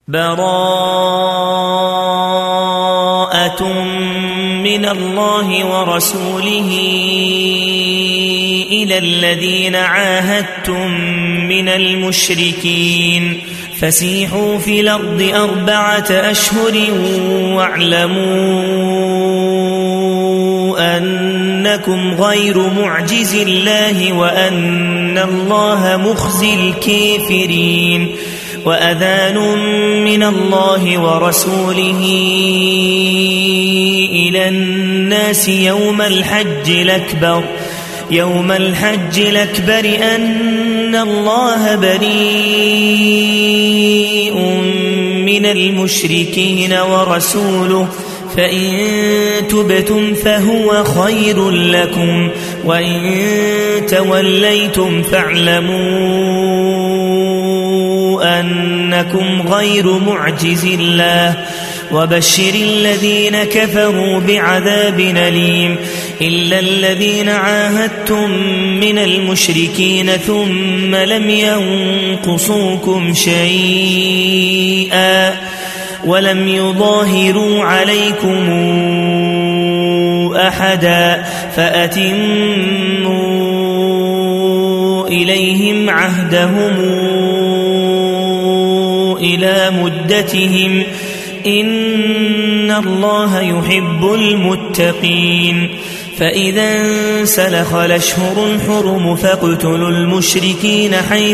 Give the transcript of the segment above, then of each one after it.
براءة من الله ورسوله إلى الذين عاهدتم من المشركين فسيحوا في الأرض 4 أشهر واعلموا أنكم غير معجز الله وأن الله مخزي الكافرين وأذان من الله ورسوله إلى الناس يوم الحج الأكبر أن الله بريء من المشركين ورسوله فإن تبتم فهو خير لكم وإن توليتم فاعلموا أنكم غير معجز الله وبشر الذين كفروا بعذاب أليم إلا الذين عاهدتم من المشركين ثم لم ينقصوكم شيئا ولم يظاهروا عليكم أحدا فأتموا إليهم عهدهم إلى مدتهم إن الله يحب المتقين فإذا انسلخ الأشهر الحرم فاقتلوا المشركين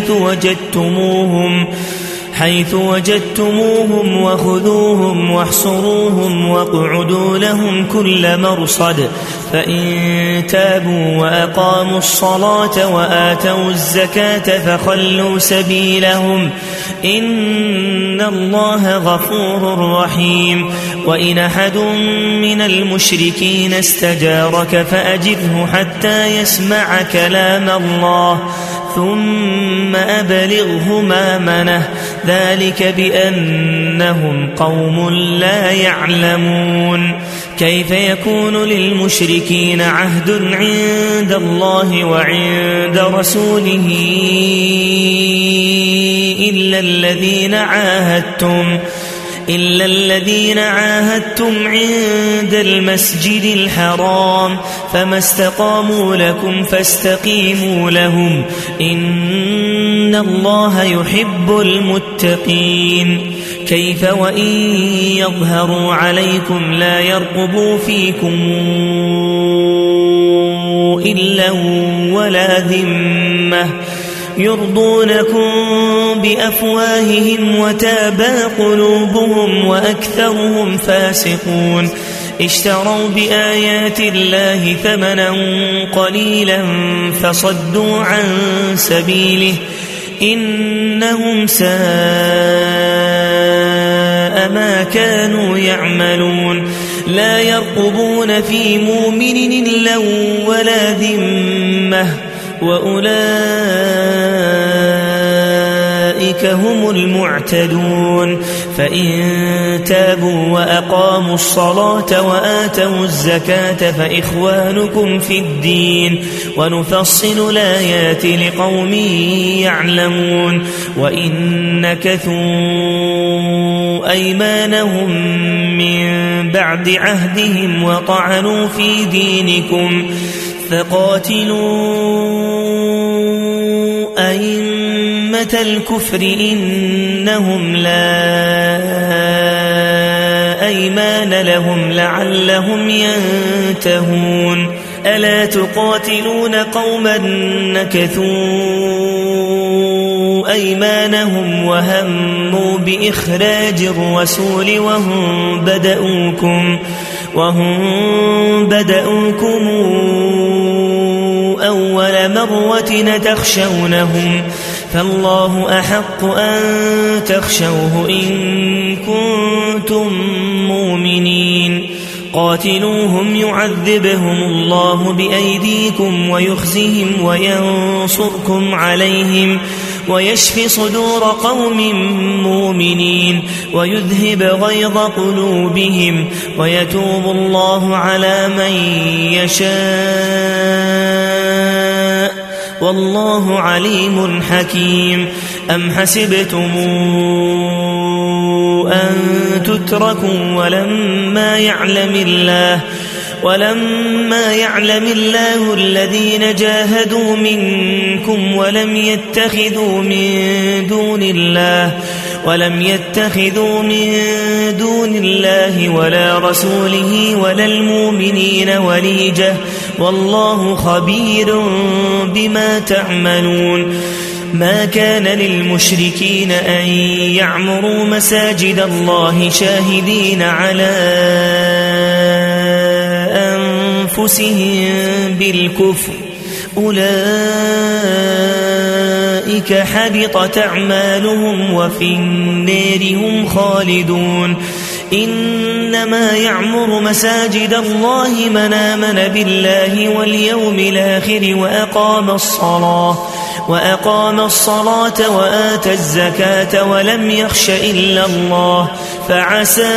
حيث وجدتموهم وخذوهم واحصروهم واقعدوا لهم كل مرصد فإن تابوا وأقاموا الصلاة وآتوا الزكاة فخلوا سبيلهم إن الله غفور رحيم وإن أحد من المشركين استجارك فأجره حتى يسمع كلام الله ثم أبلغه مأمنه ذلك بأنهم قوم لا يعلمون كيف يكون للمشركين عهد عند الله وعند رسوله إلا الذين عاهدتم عند المسجد الحرام فما استقاموا لكم فاستقيموا لهم إن الله يحب المتقين كيف وإن يظهروا عليكم لا يرقبوا فيكم إلا ولا ذمة يرضونكم بأفواههم وتابى قلوبهم وأكثرهم فاسقون اشتروا بآيات الله ثمنا قليلا فصدوا عن سبيله إنهم ساء ما كانوا يعملون لا يرقبون في مؤمن إلا ولا ذمة وأولئك هم المعتدون فإن تابوا وأقاموا الصلاة وآتوا الزكاة فإخوانكم في الدين ونفصل الآيات لقوم يعلمون وإن نكثوا أيمانهم من بعد عهدهم وطعنوا في دينكم فقاتلوا أئمة الكفر إنهم لا أيمان لهم لعلهم ينتهون ألا تقاتلون قوما نكثوا أيمانهم وهموا بإخراج الرسول وهم بدأوكم أول مرة تخشونهم فالله أحق أن تخشوه إن كنتم مؤمنين قاتلوهم يعذبهم الله بأيديكم ويخزهم وينصركم عليهم ويشفي صدور قوم مؤمنين ويذهب غيظ قلوبهم ويتوب الله على من يشاء والله عليم حكيم أم حسبتم أن تتركوا ولما يعلم الله الذين جاهدوا منكم ولم يتخذوا من دون الله ولا رسوله ولا المؤمنين وليجة والله خبير بما تعملون. ما كان للمشركين أن يعمروا مساجد الله شاهدين على أنفسهم بالكفر أولئك حبطت أعمالهم وفي النار هم خالدون. إنما يعمر مساجد الله من آمن بالله واليوم الآخر وأقام الصلاة وآتى الزكاة ولم يخش إلا الله فعسى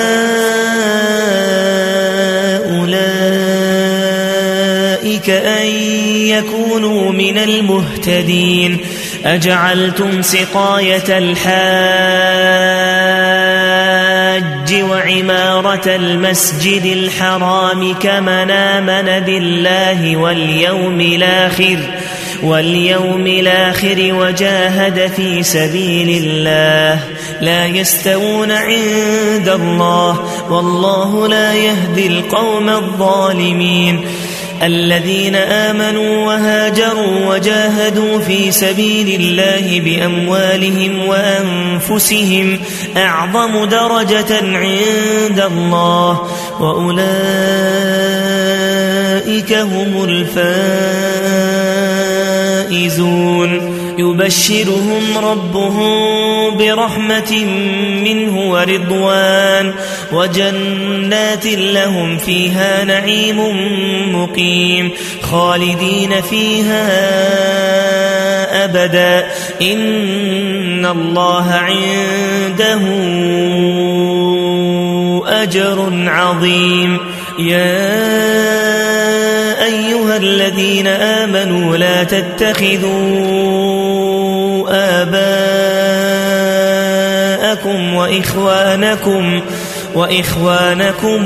أولئك أن يكونوا من المهتدين. أجعلتم سقاية الحاج وعمارة المسجد الحرام كمن آمن بالله واليوم الآخر وجاهد في سبيل الله لا يستوون عند الله والله لا يهدي القوم الظالمين. الذين آمنوا وهاجروا وجاهدوا في سبيل الله بأموالهم وأنفسهم أعظم درجة عند الله وأولئك هم الفائزون. يبشرهم ربهم برحمة منه ورضوان وجنات لهم فيها نعيم مقيم خالدين فيها أبدا إن الله عنده أجر عظيم. يا أيها الذين آمنوا لا تتخذوا آباءكم وإخوانكم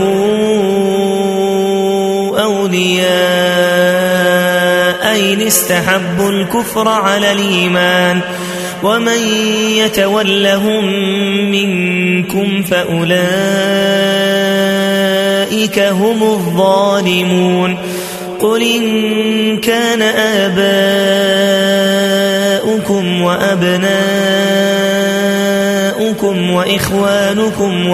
أولياء إن استحبوا الكفر على الإيمان ومن يتولهم منكم فأولئك هم الظالمون. قل إن كان آباؤكم وأبناؤكم وإخوانكم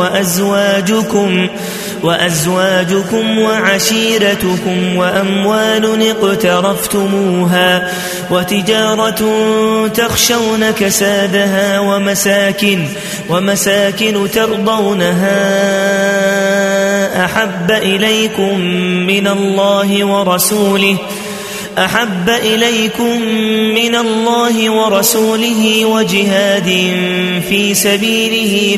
وأزواجكم وعشيرتكم وأموال اقترفتموها وتجارة تخشون كسادها ومساكن ترضونها أحب إليكم من الله ورسوله وجهاد في سبيله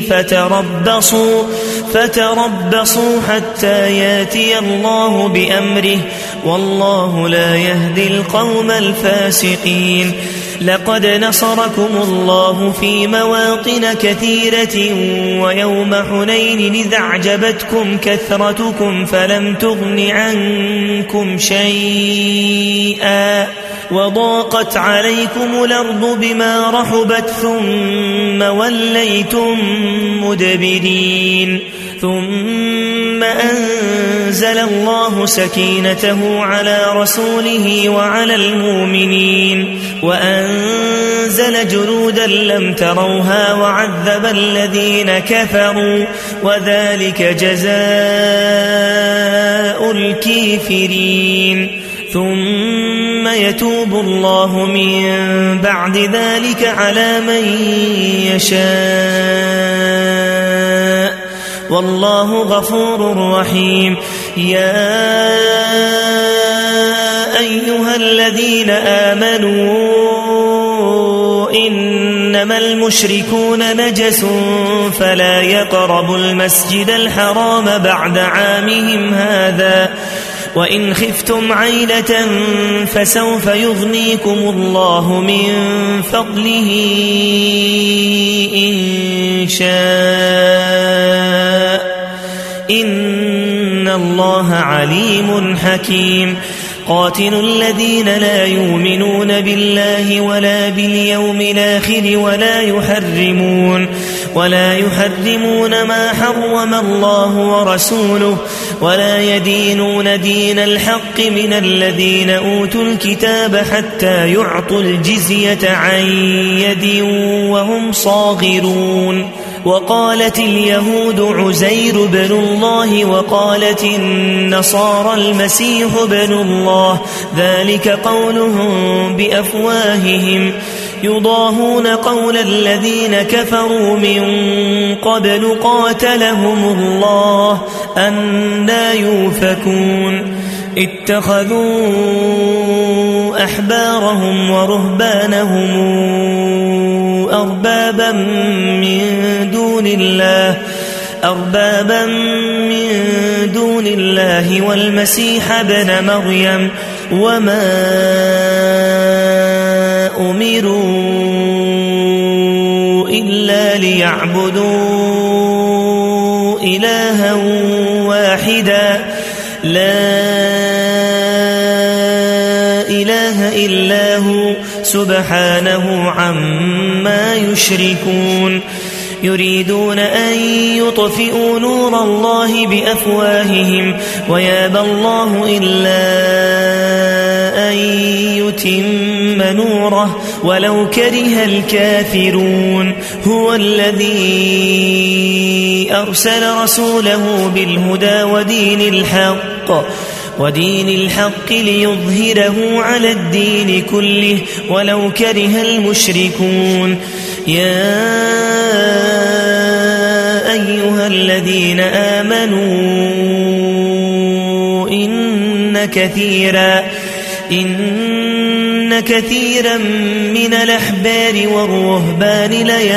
فتربصوا حتى ياتي الله بأمره والله لا يهدي القوم الفاسقين. لقد نصركم الله في مواطن كثيرة ويوم حنين إذ أعجبتكم كثرتكم فلم تغن عنكم شيئا وضاقت عليكم الأرض بما رحبت ثم وليتم مدبرين. ثم أنزل الله سكينته على رسوله وعلى المؤمنين وأنزل جنودا لم تروها وعذب الذين كفروا وذلك جزاء الكافرين. ثم يتوب الله من بعد ذلك على من يشاء والله غفور رحيم. يا أيها الذين آمنوا إنما المشركون نجس فلا يقربوا المسجد الحرام بعد عامهم هذا وإن خفتم عيلة فسوف يغنيكم الله من فضله إن شاء إن الله عليم حكيم قاتل الذين لا يؤمنون بالله ولا باليوم الآخر ولا يحرمون ما حرم الله ورسوله ولا يدينون دين الحق من الذين أوتوا الكتاب حتى يعطوا الجزية عن يد وهم صاغرون وقالت اليهود عزير بن الله وقالت النصارى المسيح بن الله ذلك قولهم بأفواههم يضاهون قول الذين كفروا من قبل قاتلهم الله أنى يؤفكون اتخذوا أحبارهم ورهبانهم أربابا من دون الله والمسيح ابن مريم وما أمروا إلا ليعبدوا إلها واحدا لا إله إلا هو سبحانه عما يشركون يريدون أن يطفئوا نور الله بأفواههم ويابى الله إلا أن يتم نوره ولو كره الكافرون هو الذي أرسل رسوله بالهدى ودين الحق ليظهره على الدين كله ولو كره المشركون يا أيها الذين آمنوا إن كثيرا من الأحبار والرهبان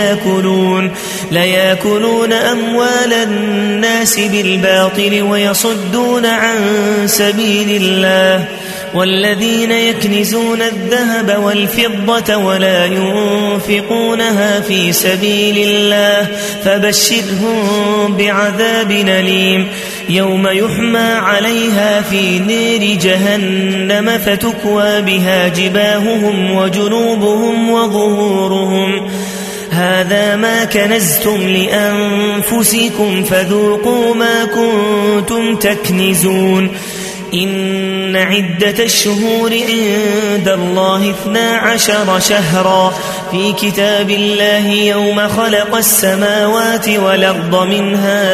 ليأكلون أموال الناس بالباطل ويصدون عن سبيل الله والذين يكنزون الذهب والفضة ولا ينفقونها في سبيل الله فبشرهم بعذاب أليم يوم يحمى عليها في نار جهنم فتكوى بها جباههم وجنوبهم وظهورهم هذا ما كنزتم لأنفسكم فذوقوا ما كنتم تكنزون إن عدة الشهور عند الله 12 شهرا في كتاب الله يوم خلق السماوات والأرض منها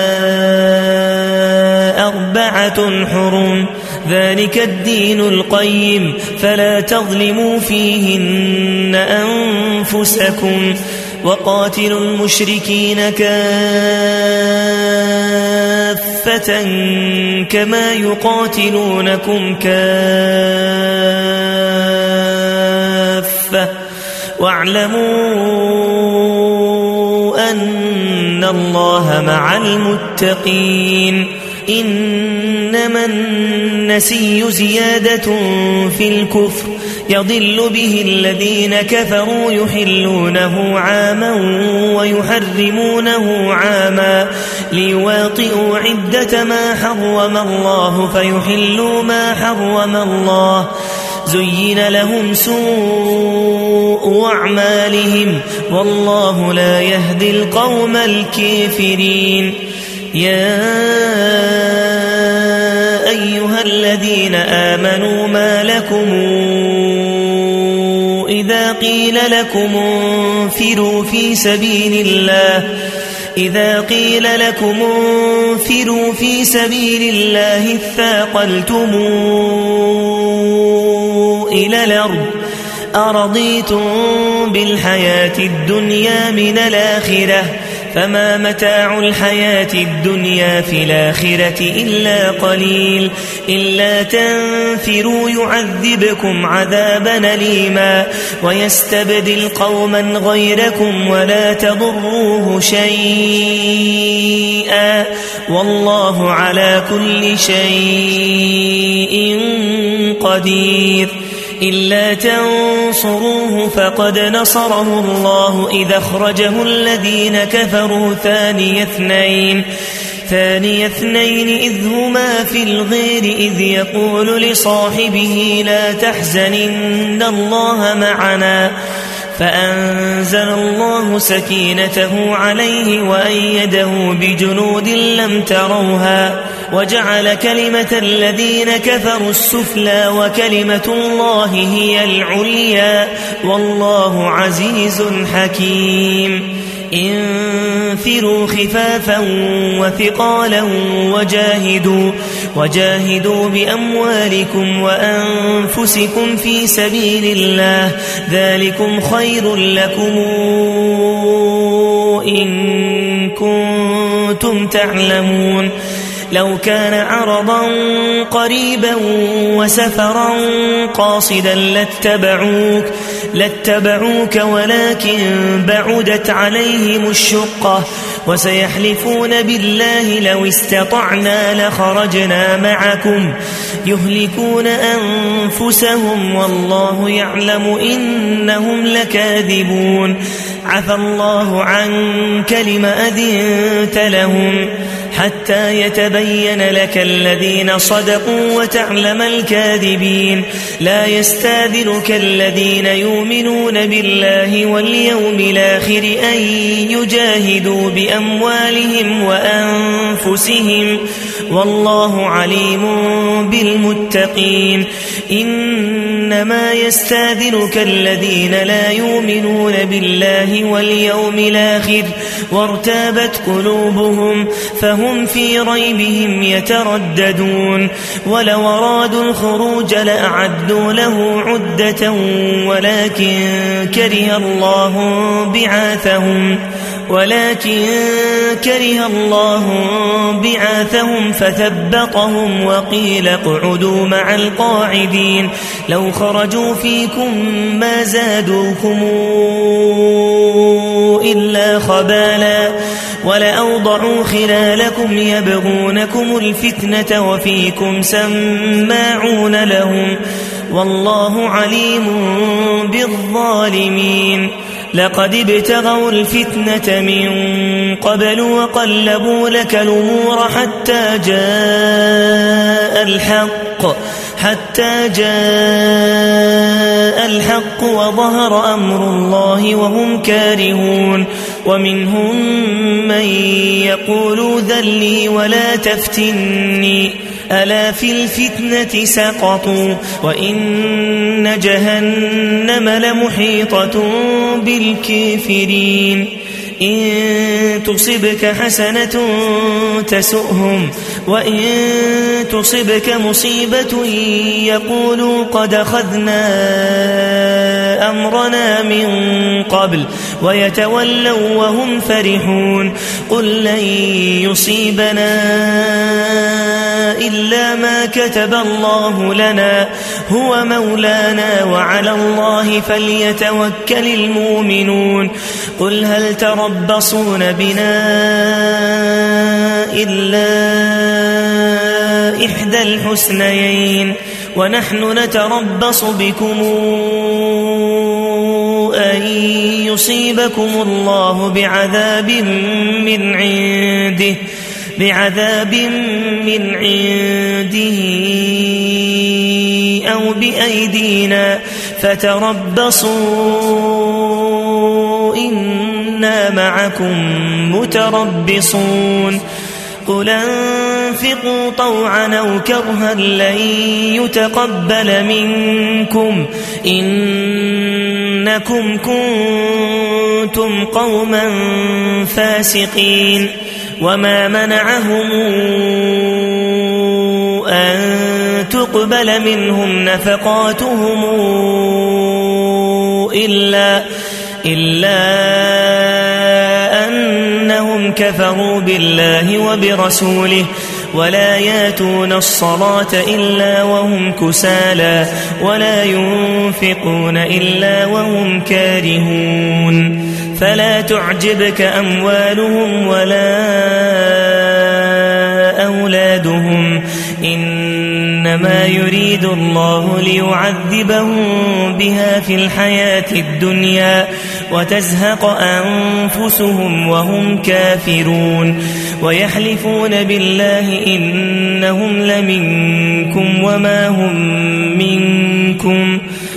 4 حرم ذلك الدين القيم فلا تظلموا فيهن أنفسكم وقاتلوا المشركين كافة كما يقاتلونكم كافة واعلموا أن الله مع المتقين إنما النسي زيادة في الكفر يضل به الذين كفروا يحلونه عاما ويحرمونه عاما ليواطئوا عدة ما حرم الله فيحلوا ما حرم الله زين لهم سوء أعمالهم والله لا يهدي القوم الكافرين يا أيها الذين آمنوا ما لكم إذا قيل لكم انفروا في سبيل الله اثاقلتم إلى الأرض أرضيتم بالحياة الدنيا من الآخرة فما متاع الحياة الدنيا في الآخرة إلا قليل إلا تنفروا يعذبكم عذابا أليما ويستبدل قوما غيركم ولا تضروه شيئا والله على كل شيء قدير إلا تنصروه فقد نصره الله إذ أخرجه الذين كفروا ثاني اثنين ثاني اثنين إذ هما في الغير إذ يقول لصاحبه لا تحزن إن الله معنا فأنزل الله سكينته عليه وأيده بجنود لم تروها وجعل كلمة الذين كفروا السفلى وكلمة الله هي العليا والله عزيز حكيم انفروا خفافا وثقالا وجاهدوا بأموالكم وأنفسكم في سبيل الله ذلكم خير لكم إن كنتم تعلمون لو كان عرضا قريبا وسفرا قاصدا لاتبعوك ولكن بعدت عليهم الشقة وسيحلفون بالله لو استطعنا لخرجنا معكم يهلكون أنفسهم والله يعلم إنهم لكاذبون عفى الله عنك لم أذنت لهم حتى يتبين لك الذين صدقوا وتعلم الكاذبين لا يستاذنك الذين يؤمنون بالله واليوم الآخر أن يجاهدوا بأموالهم وأنفسهم والله عليم بالمتقين إنما يستاذنك الذين لا يؤمنون بالله واليوم الآخر وارتابت قلوبهم فهم في ريبهم يترددون ولو أرادوا الخروج لأعدوا له عدة ولكن كره الله بعاثهم فثبطهم وقيل اقعدوا مع القاعدين لو خرجوا فيكم ما زادوكم إلا خبالا ولأوضعوا خلالكم يبغونكم الفتنة وفيكم سماعون لهم والله عليم بالظالمين لقد ابتغوا الفتنة من قبل وقلبوا لك الأمور حتى جاء الحق وظهر أمر الله وهم كارهون ومنهم من يقول ذلي ولا تفتني ألا في الفتنة سقطوا وإن جهنم لمحيطة بالكافرين إن تصبك حسنة تسؤهم وإن تصبك مصيبة يقولوا قد أخذنا أمرنا من قبل ويتولوا وهم فرحون قل لن يصيبنا إلا ما كتب الله لنا هو مولانا وعلى الله فليتوكل المؤمنون قل هل تربصون بنا إلا إحدى الحسنيين ونحن نتربص بكم أن يصيبكم الله بعذاب من عنده أو بأيدينا فتربصوا إنا معكم متربصون قل انفقوا طوعا أو كرها لن يتقبل منكم إنكم كنتم قوما فاسقين وما منعهم أن تقبل منهم نفقاتهم إلا أنهم كفروا بالله وبرسوله ولا ياتون الصلاة إلا وهم كسالى ولا ينفقون إلا وهم كارهون فلا تعجبك أموالهم ولا أولادهم إنما يريد الله ليعذبهم بها في الحياة الدنيا وتزهق أنفسهم وهم كافرون ويحلفون بالله إنهم لمنكم وما هم منكم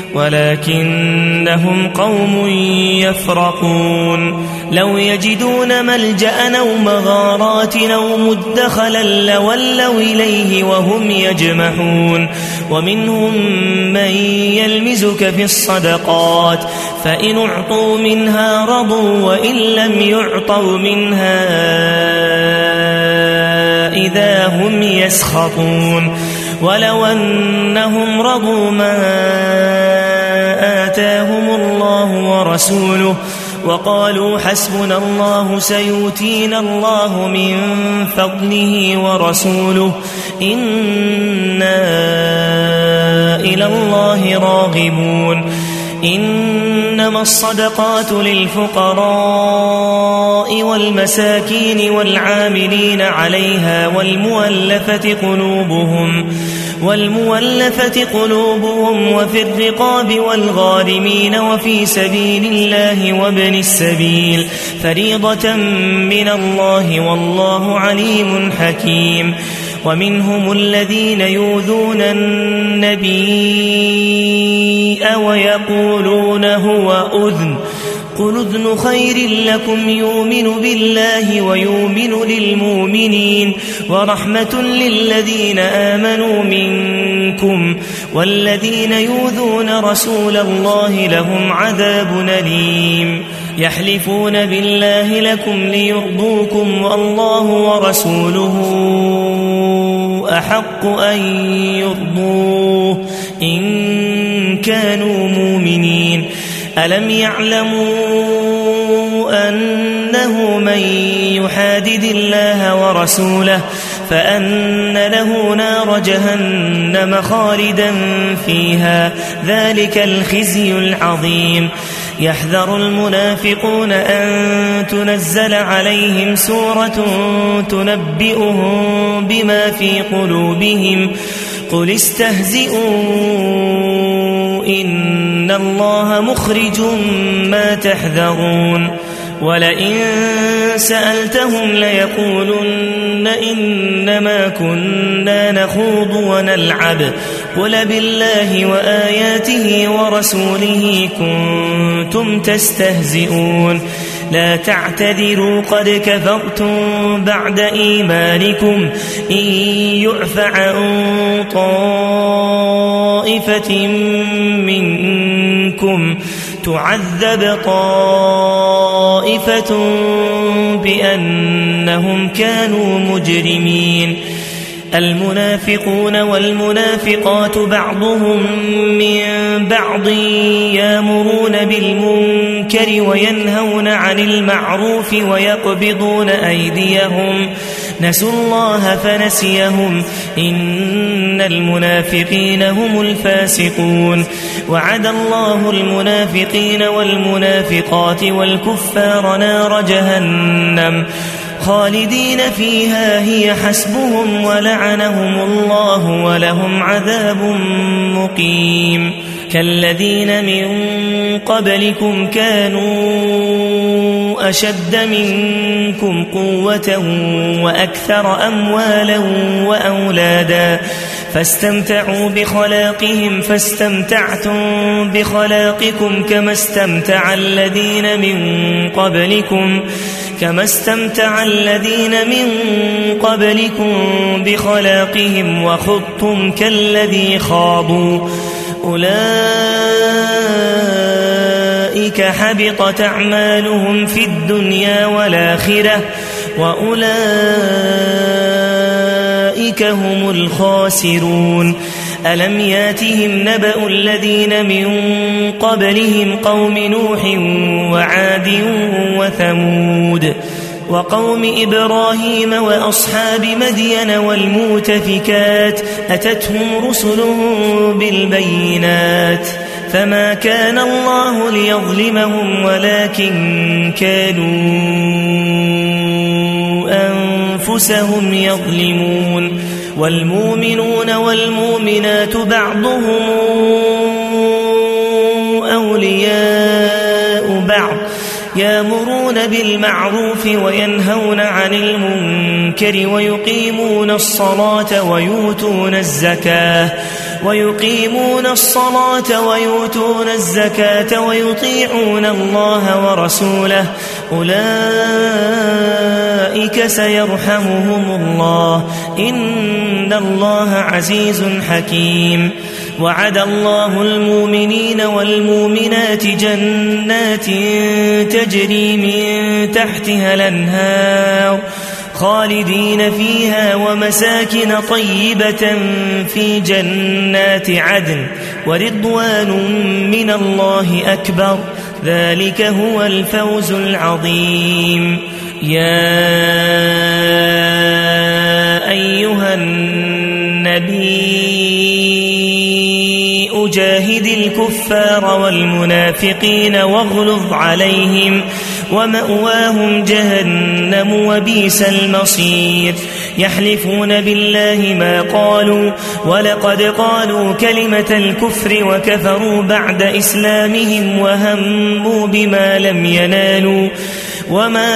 ولكنهم قوم يفرقون لو يجدون ملجأ أو مغارات أو مدخلا لولوا إليه وهم يجمحون ومنهم من يلمزك في الصدقات فإن أعطوا منها رضوا وإن لم يعطوا منها إذا هم يسخطون ولو أنهم رضوا ما آتاهم الله ورسوله وقالوا حسبنا الله سيؤتينا الله من فضله ورسوله إنا إلى الله راغبون إنما الصدقات للفقراء والمساكين والعاملين عليها والمؤلفة قلوبهم وفي الرقاب والغارمين وفي سبيل الله وابن السبيل فريضة من الله والله عليم حكيم ومنهم الذين يؤذون النبي ويقولون هو أذن قل أذن خير لكم يؤمن بالله ويؤمن للمؤمنين ورحمة للذين آمنوا منكم والذين يؤذون رسول الله لهم عذاب أليم يحلفون بالله لكم ليرضوكم والله ورسوله أحق أن يرضوه إن كانوا مؤمنين ألم يعلموا أنه من يحادد الله ورسوله فأن له نار جهنم خالدا فيها ذلك الخزي العظيم يحذر المنافقون أن تنزل عليهم سورة تنبئهم بما في قلوبهم قل استهزئوا إن الله مخرج ما تحذرون ولئن سألتهم ليقولن إنما كنا نخوض ونلعب قل بالله وآياته ورسوله كنتم تستهزئون لا تعتذروا قد كفرتم بعد إيمانكم إن يعف عن طائفة منكم تعذب طائفة بأنهم كانوا مجرمين المنافقون والمنافقات بعضهم من بعض يأمرون بالمنكر وينهون عن المعروف ويقبضون أيديهم نسوا الله فنسيهم إن المنافقين هم الفاسقون وعد الله المنافقين والمنافقات والكفار نار جهنم خالدين فيها هي حسبهم ولعنهم الله ولهم عذاب مقيم كالذين من قبلكم كانوا أشد منكم قوة وأكثر أموالا وأولادا فاستمتعوا بخلاقهم فاستمتعتم بخلاقكم كما استمتع الذين من قبلكم بخلاقهم وخضتم كالذي خاضوا أولئك حبطت أعمالهم في الدنيا والآخرة وأولئك هم الخاسرون ألم ياتهم نبأ الذين من قبلهم قوم نوح وعاد وثمود وقوم إبراهيم وأصحاب مدين والمؤتفكات أتتهم رسلهم بالبينات فما كان الله ليظلمهم ولكن كانوا أنفسهم يظلمون والمؤمنون والمؤمنات بعضهم أولياء بعض يأمرون بالمعروف وينهون عن المنكر ويقيمون الصلاة ويؤتون الزكاة ويطيعون الله ورسوله أولئك سيرحمهم الله إن الله عزيز حكيم. وعد الله المؤمنين والمؤمنات جنات تجري من تحتها الأنهار خالدين فيها ومساكن طيبة في جنات عدن ورضوان من الله أكبر ذلك هو الفوز العظيم. يا أيها النبي جاهد الكفار والمنافقين واغلظ عليهم ومأواهم جهنم وبئس المصير. يحلفون بالله ما قالوا ولقد قالوا كلمة الكفر وكفروا بعد إسلامهم وهموا بما لم ينالوا وما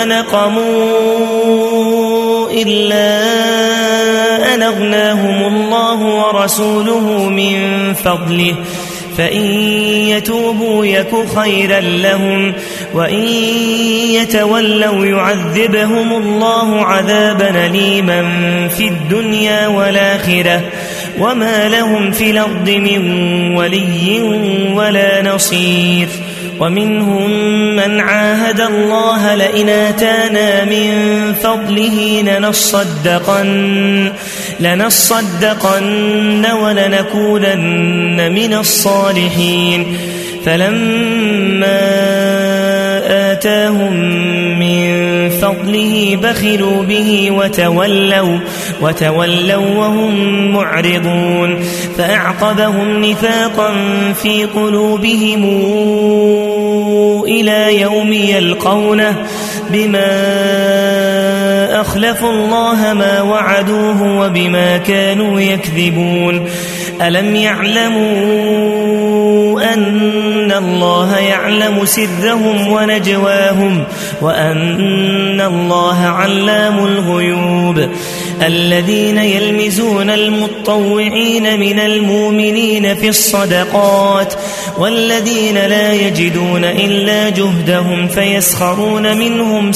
نقموا إلا أن أغناهم الله ورسوله من فضله فإن يتوبوا يك خيرا لهم وإن يتولوا يعذبهم الله عذابا أليما في الدنيا والآخرة وما لهم في الأرض من ولي ولا نصير. ومنهم من عاهد الله لئن آتانا من فضله لنصدقن ولنكونن من الصالحين فلما آتاهم من فضله بخلوا به وتولوا وهم معرضون فأعقبهم نفاقا في قلوبهم إلى يوم يلقونه بما أخلفوا الله ما وعدوه وبما كانوا يكذبون. ألم يعلموا أن الله يعلم سرهم ونجواهم وأن الله علام الغيوب. الذين يلمزون المطوعين من المؤمنين في الصدقات والذين لا يجدون إلا جهدهم فيسخرون منهم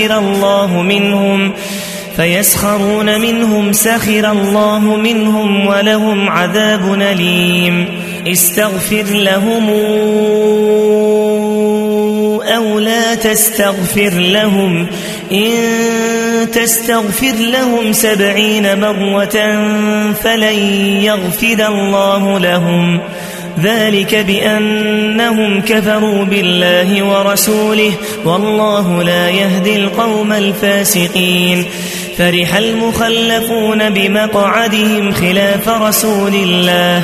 سخر الله منهم ولهم عذاب أليم. استغفر لهم أو لا تستغفر لهم إن تستغفر لهم 70 مرة فلن يغفر الله لهم ذلك بأنهم كفروا بالله ورسوله والله لا يهدي القوم الفاسقين. فرح المخلفون بمقعدهم خلاف رسول الله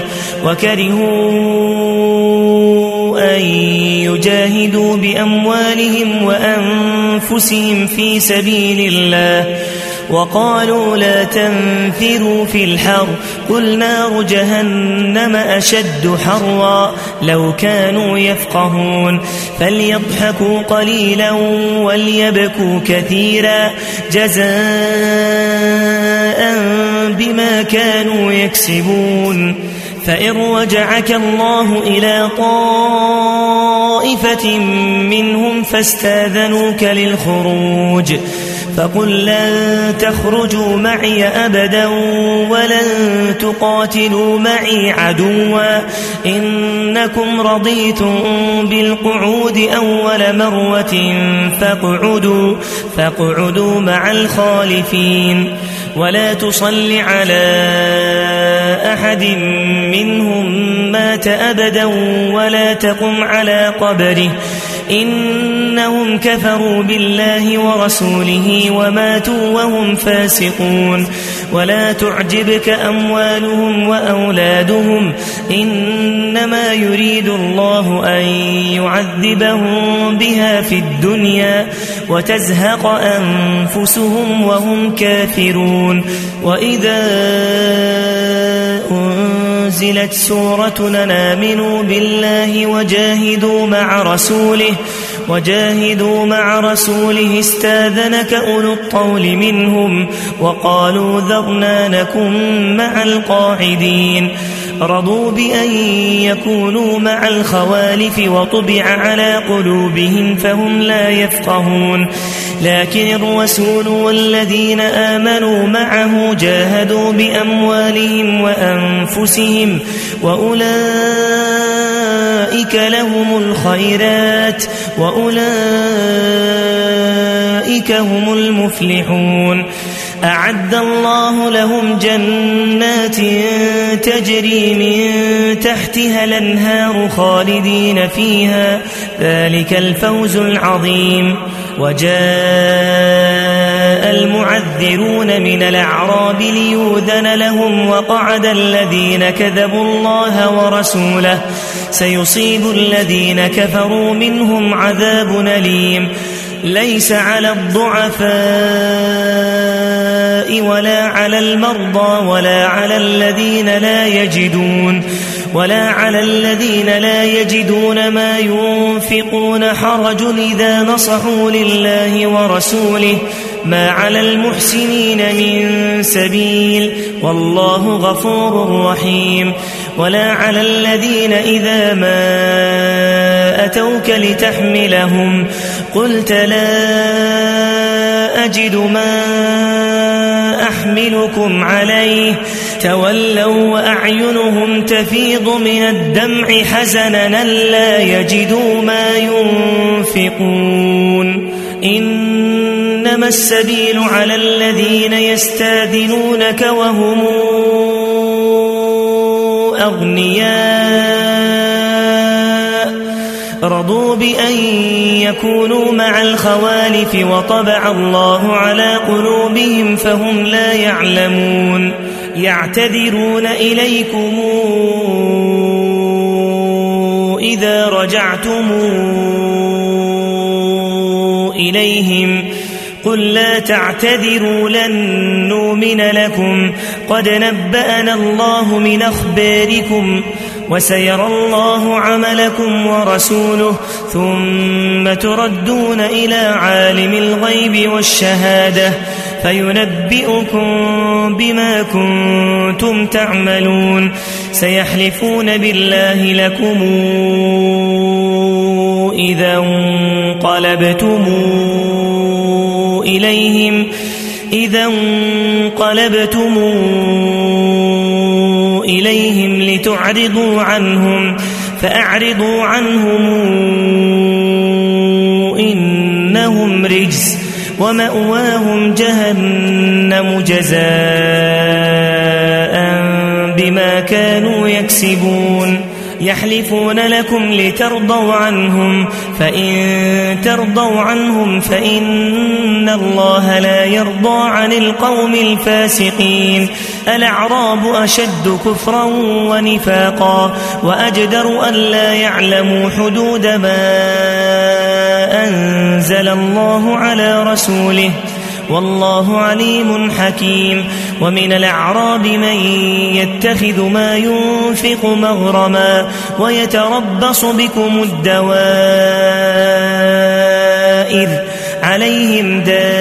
وكرهوا أن يجاهدوا بأموالهم وأنفسهم في سبيل الله وقالوا لا تنفروا في الحر قل نار جهنم أشد حرا لو كانوا يفقهون. فليضحكوا قليلا وليبكوا كثيرا جزاء بما كانوا يكسبون. فإن رجعك الله إلى طائفة منهم فاستاذنوك للخروج فقل لن تخرجوا معي أبدا ولن تقاتلوا معي عدوا إنكم رضيتم بالقعود أول مرة فاقعدوا مع الخالفين ولا تصل على أحد منهم مات أبدا ولا تقم على قبره إنهم كفروا بالله ورسوله وماتوا وهم فاسقون. ولا تعجبك أموالهم وأولادهم إنما يريد الله أن يعذبهم بها في الدنيا وتزهق أنفسهم وهم كافرون. وإذا أنزلت سورة آمنوا بالله وجاهدوا مع رسوله وجاهدوا مع رسوله استاذنك أولو الطول منهم وقالوا ذرنا نكن مع القاعدين رضوا بأن يكونوا مع الخوالف وطبع على قلوبهم فهم لا يفقهون لكن الرسول والذين آمنوا معه جاهدوا بأموالهم وأنفسهم وأولئك لهم الخيرات وأولئك هم المفلحون أعد الله لهم جنات تجري من تحتها الأنهار خالدين فيها ذلك الفوز العظيم وجاء المعذرون من الأعراب ليؤذن لهم وقعد الذين كذبوا الله ورسوله سيصيب الذين كفروا منهم عذاب أليم ليس على الضعفاء ولا على المرضى ولا على الذين لا يجدون ما ينفقون حرج إذا نصحوا لله ورسوله ما على المحسنين من سبيل والله غفور رحيم ولا على الذين إذا ما أتوك لتحملهم قلت لا أجد ما أحملكم عليه تولوا وأعينهم تفيض من الدمع حزنا لا يجدوا ما ينفقون إنما السبيل على الذين يستاذنونك وهم أغنياء رضوا بأن يكونوا مع الخوالف وطبع الله على قلوبهم فهم لا يعلمون يعتذرون إليكم إذا رجعتم إليهم قل لا تعتذروا لن نؤمن لكم قد نبأنا الله من أخباركم وسيرى الله عملكم ورسوله ثم تردون إلى عالم الغيب والشهادة فينبئكم بما كنتم تعملون سيحلفون بالله لكم إذا انقلبتم إليهم لتعرضوا عنهم فأعرضوا عنهم إنهم رجس ومأواهم جهنم جزاء بما كانوا يكسبون يحلفون لكم لترضوا عنهم فإن ترضوا عنهم فإن الله لا يرضى عن القوم الفاسقين الأعراب أشد كفرا ونفاقا وأجدر أن لا يعلموا حدود ما أنزل الله على رسوله والله عليم حكيم ومن الأعراب من يتخذ ما ينفق مغرما ويتربص بكم الدوائر عليهم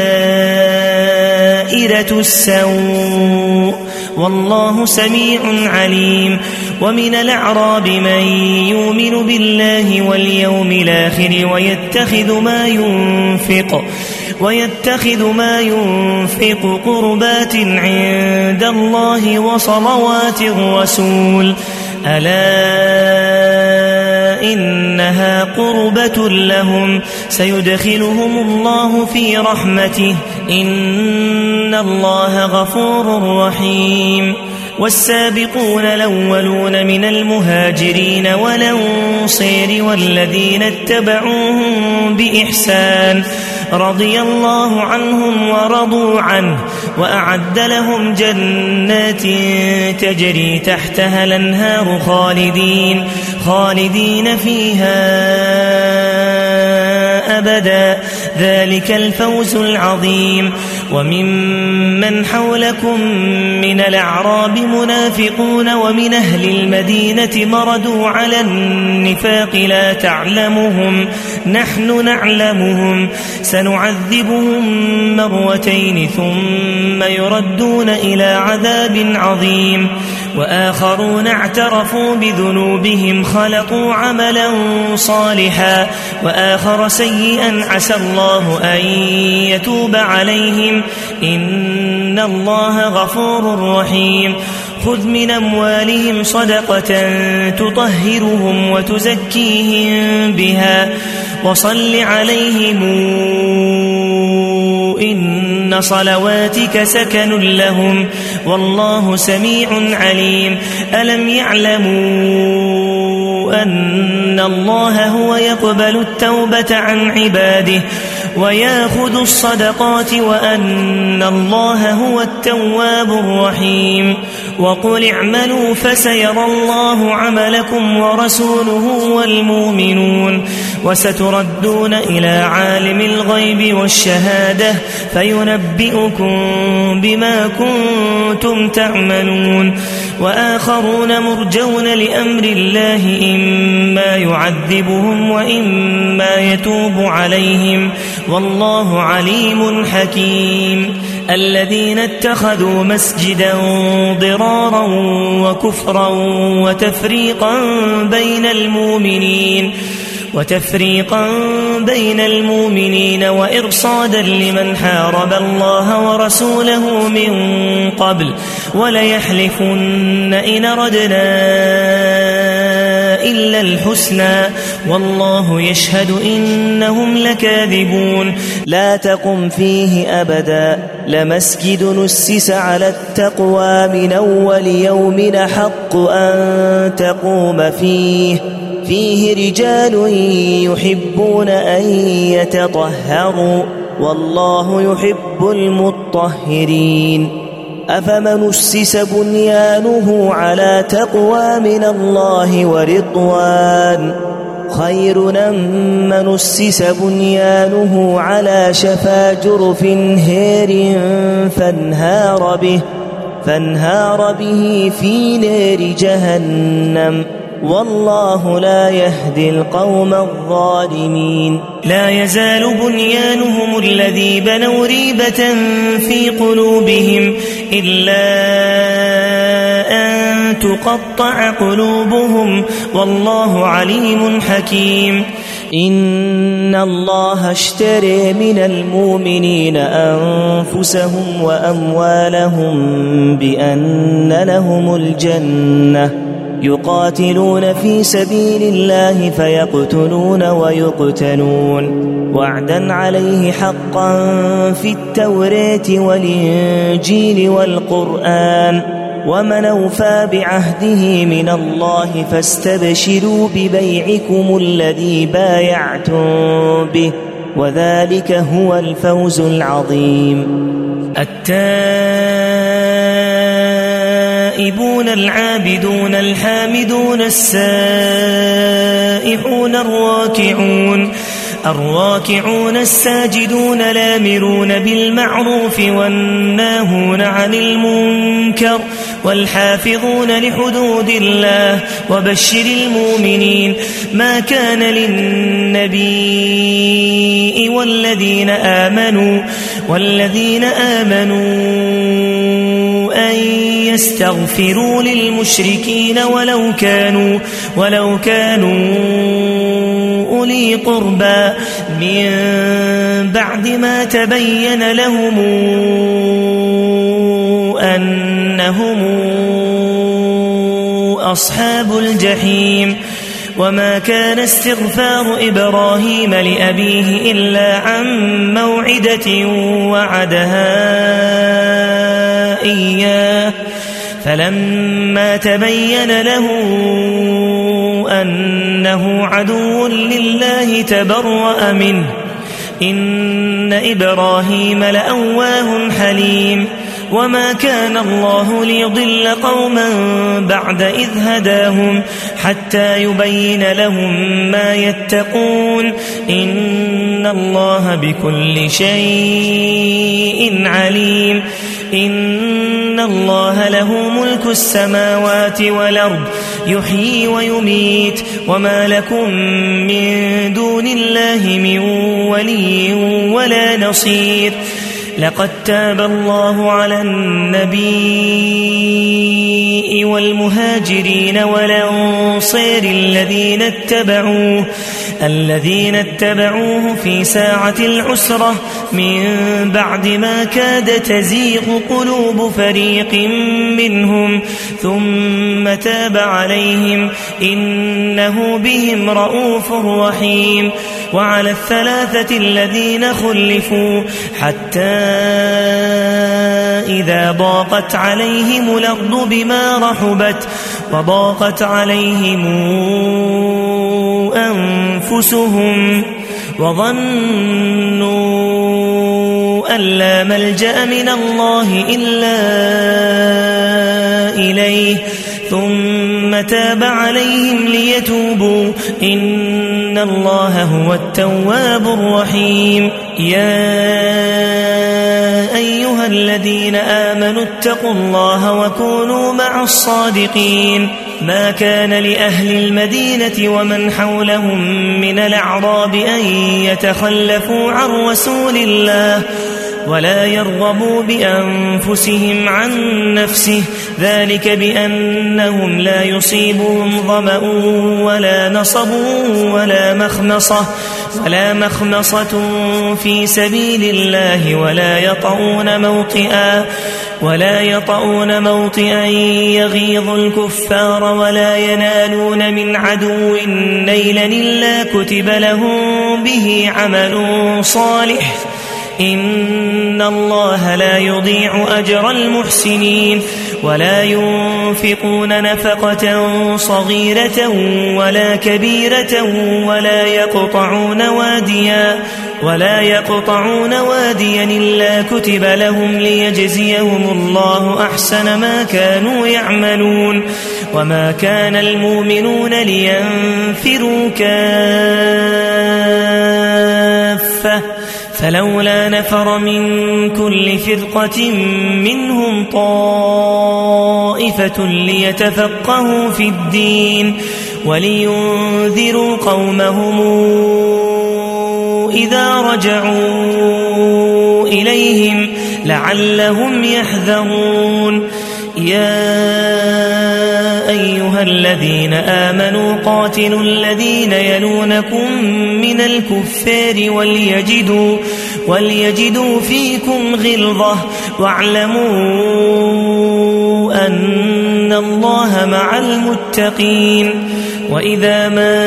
دائرة السوء والله سميع عليم ومن الأعراب من يؤمن بالله واليوم الآخر ويتخذ ما ينفق قربات عند الله وصلوات الرسول ألا إنها قربة لهم سيدخلهم الله في رحمته إن الله غفور رحيم والسابقون الأولون من المهاجرين والأنصار والذين اتبعوهم بإحسان رضي الله عنهم ورضوا عنه وأعد لهم جنات تجري تحتها الأنهار خالدين فيها أبدا ذلك الفوز العظيم. وممن حولكم من الأعراب منافقون ومن أهل المدينة مردوا على النفاق لا تعلمهم نحن نعلمهم سنعذبهم مرتين ثم يردون إلى عذاب عظيم. وآخرون اعترفوا بذنوبهم خلقوا عملا صالحا وآخر سيئا عسى الله أن يتوب عليهم إن الله غفور رحيم. خذ من أموالهم صدقة تطهرهم وتزكيهم بها وصل عليهم إن صلواتك سكن لهم والله سميع عليم. ألم يعلموا أن الله هو يقبل التوبة عن عباده ويأخذ الصدقات وأن الله هو التواب الرحيم. وقل اعملوا فسيرى الله عملكم ورسوله والمؤمنون وستردون إلى عالم الغيب والشهادة فينبئكم بما كنتم تعملون. وآخرون مرجون لأمر الله إما يعذبهم وإما يتوب عليهم والله عليم حكيم. الذين اتخذوا مسجدا ضرارا وكفرا وتفريقا بين المؤمنين وإرصادا لمن حارب الله ورسوله من قبل وليحلفن إن أردنا إلا الحسنى والله يشهد إنهم لكاذبون. لا تقم فيه أبدا لمسجد نسس على التقوى من أول يوم حق أن تقوم فيه رجال يحبون أن يتطهروا والله يحب المطهرين. أفمن أسس بنيانه على تقوى من الله ورضوان خير أم من أسس بنيانه على شفا جرف هير فانهار به في نار جهنم والله لا يهدي القوم الظالمين. لا يزال بنيانهم الذي بنوا ريبة في قلوبهم إلا أن تقطع قلوبهم والله عليم حكيم. إن الله اشترى من المؤمنين أنفسهم وأموالهم بأن لهم الجنة يقاتلون في سبيل الله فيقتلون ويقتلون وعدا عليه حقا في التوراة والإنجيل والقرآن ومن أوفى بعهده من الله فاستبشروا ببيعكم الذي بايعتم به وذلك هو الفوز العظيم. التائبون العابدون الحامدون السائحون الراكعون الساجدون الآمرون بالمعروف والناهون عن المنكر والحافظون لحدود الله وبشر المؤمنين. ما كان للنبي والذين آمنوا أن يستغفروا للمشركين ولو كانوا أولي قربى من بعد ما تبين لهم أنهم أصحاب الجحيم. وما كان استغفار إبراهيم لأبيه إلا عن موعدة وعدها إياه فلما تبين له أنه عدو لله تبرأ منه إن إبراهيم لأواه حليم. وما كان الله ليضل قوما بعد إذ هداهم حتى يبين لهم ما يتقون إن الله بكل شيء عليم إن الله له ملك السماوات والأرض يحيي ويميت وما لكم من دون الله من ولي ولا نصير لقد تاب الله على النبي والمهاجرين والأنصار الذين اتبعوه في ساعة العسرة من بعد ما كاد تزيغ قلوب فريق منهم ثم تاب عليهم إنه بهم رءوف رحيم وعلى الثلاثة الذين خلفوا حتى إذا ضاقت عليهم الأرض بما رحبت وضاقت عليهم أنفسهم وظنوا أن لا ملجأ من الله إلا إليه ثم تاب عليهم ليتوبوا إن الله هو التواب الرحيم يا أيها الذين آمنوا اتقوا الله وكونوا مع الصادقين ما كان لأهل المدينة ومن حولهم من الأعراب أن يتخلفوا عن رسول الله ولا يرغبوا بأنفسهم عن نفسه ذلك بأنهم لا يصيبهم ظمأ ولا نصب ولا مخمصة في سبيل الله ولا يطؤون موطئا يغيظ الكفار ولا ينالون من عدو نيلا إلا كتب لهم به عمل صالح إن الله لا يضيع أجر المحسنين ولا ينفقون نفقة صغيرة ولا كبيرة ولا يقطعون واديا إلا كتب لهم ليجزيهم الله أحسن ما كانوا يعملون وما كان المؤمنون لينفروا كافة فلولا نفر من كل فرقة منهم طائفة ليتفقهوا في الدين ولينذروا قومهم إذا رجعوا إليهم لعلهم يحذرون يا أيها الذين آمنوا قاتلوا الذين يلونكم من الكفار وليجدوا فيكم غلظة واعلموا أن الله مع المتقين وإذا ما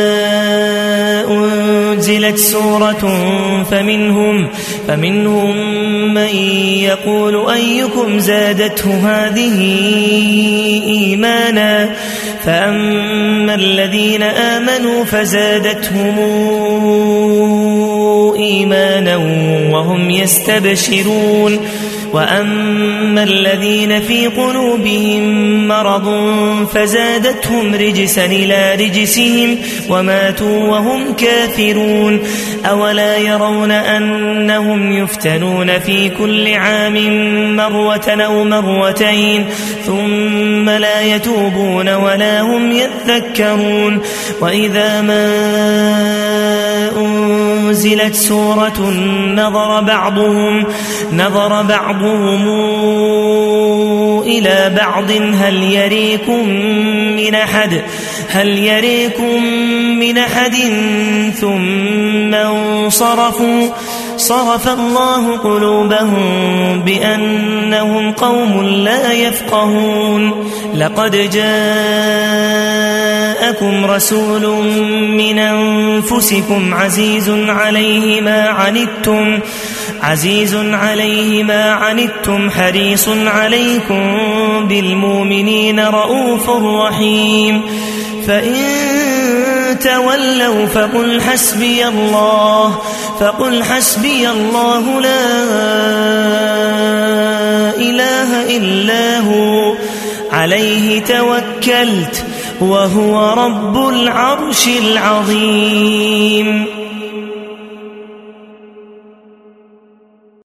أنزلت سورة فمنهم من يقول أيكم زادته هذه إيمانا فأما الذين آمنوا فزادتهم إيمانا وهم يستبشرون وأما الذين في قلوبهم مرض فزادتهم رجسا إلى رجسهم وماتوا وهم كافرون أولا يرون أنهم يفتنون في كل عام مرة أو مرتين ثم لا يتوبون ولا هم يذكرون وإذا ما أنزلت سورة نظر بعضهم إلى بعض هل يريكم من أحد ثم انصرفوا صرف الله قلوبهم بأنهم قوم لا يفقهون لقد جاءكم رسول من أنفسكم عزيز عليه ما عنتم حريص عليكم بالمؤمنين رؤوف رحيم فإن تولوا فقل حسبي الله لا إله إلا هو عليه توكلت وهو رب العرش العظيم.